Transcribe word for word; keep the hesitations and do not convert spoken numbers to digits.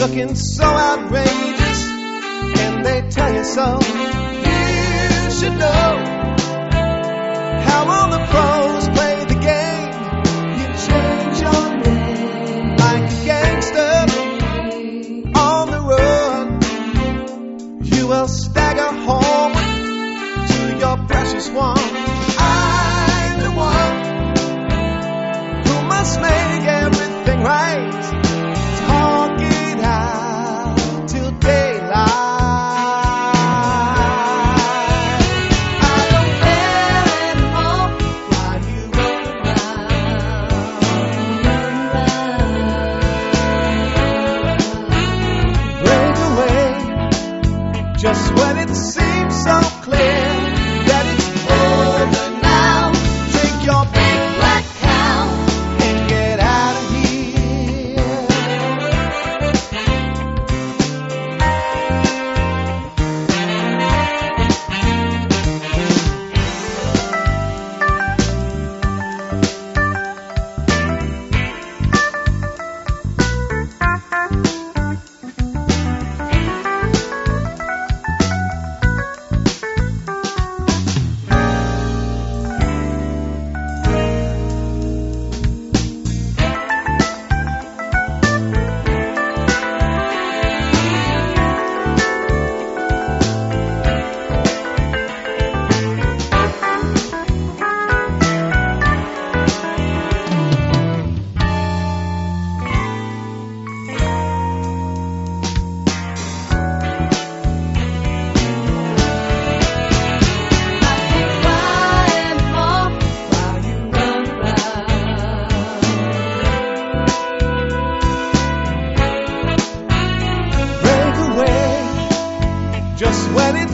looking so outrageous, and they tell you so. You should know how all the pros play the game. You change your name like a gangster on the run. You will stagger home to your precious one. I'm the one who must make everything right. Talk it out till daylight. I don't care anymore while you run around. Break away just when it seems so clear that it's over now. Drink your big black cow and get out of just when it